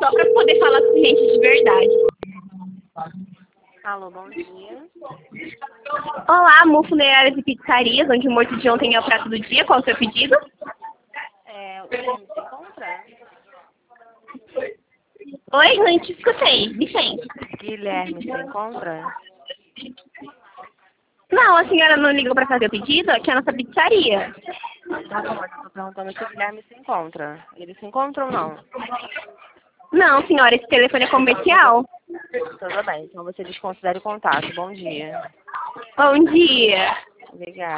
só pra poder falar com gente de verdade. Alô, bom dia. Olá, Mu Funerárias e Pizzarias, onde o morto de ontem é o prato do dia. Qual é o seu pedido? O Guilherme se encontra? Oi, não te escutei. Vicente. Guilherme se encontra? Não, a senhora não ligou pra fazer o pedido? Aqui é a nossa pizzaria. Tá bom, mas eu tô perguntando se o Guilherme se encontra. Ele se encontra ou não? Não, senhora, esse telefone é comercial. Tudo bem, então você desconsidera o contato. Bom dia. Bom dia. Obrigada.